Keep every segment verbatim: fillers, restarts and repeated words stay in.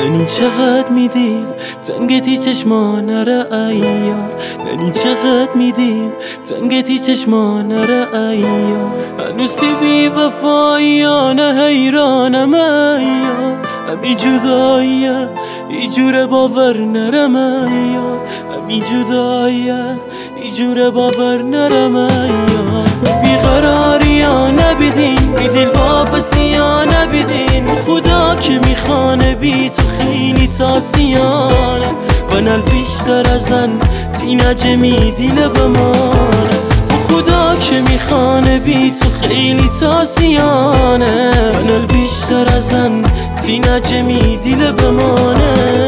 ننی چقدر میدیم تنگتی چشمان را ایار، ننی چقدر میدیم تنگتی چشمان را ایار. هنوز تی بی وفایانه حیرانم ایار، همی جداییه ای جور باور نرم ایار، همی جداییه ای جور باور نرم ایار. بیقراری یا نبیدین بی دل واپسی یا نبیدین، خدا که میخوانه بی تو خیلی تاسیانه و نل بیشتر ازن تی نجمی دیل بمانه. خدا که میخوانه بی تو خیلی تاسیانه و نل بیشتر ازن تی نجمی دیل بمانه.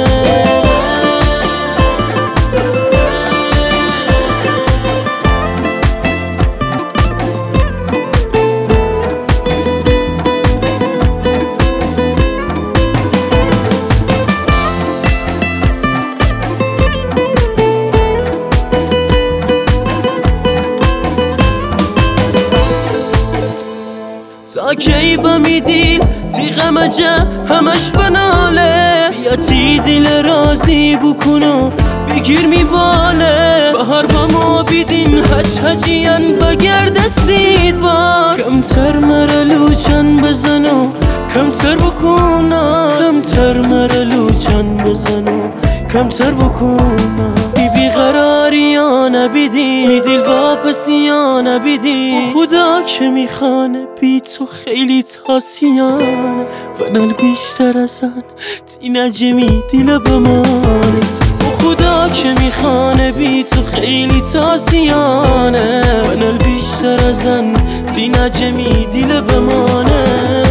تا کی بمی دیل تی غمجه همش بناله، بیا تی دیل رازی بکنو بگیر میباله. بهار با ما بیدین هج هجیان بگرد سید باز، کمتر مرلوچن بزنو کمتر بکنه، کمتر مرلوچن بزنو کمتر بکنه. بی بیقراری یا نبیدی دل واپسی یا نبیدی، خدا که میخوانه بی تو خیلی تاسیانه و نل بیشتر ازن تی نجمی دیل بمانه. خدا که میخوانه بی تو خیلی تاسیانه و نل بیشتر ازن تی نجمی دیل بمانه.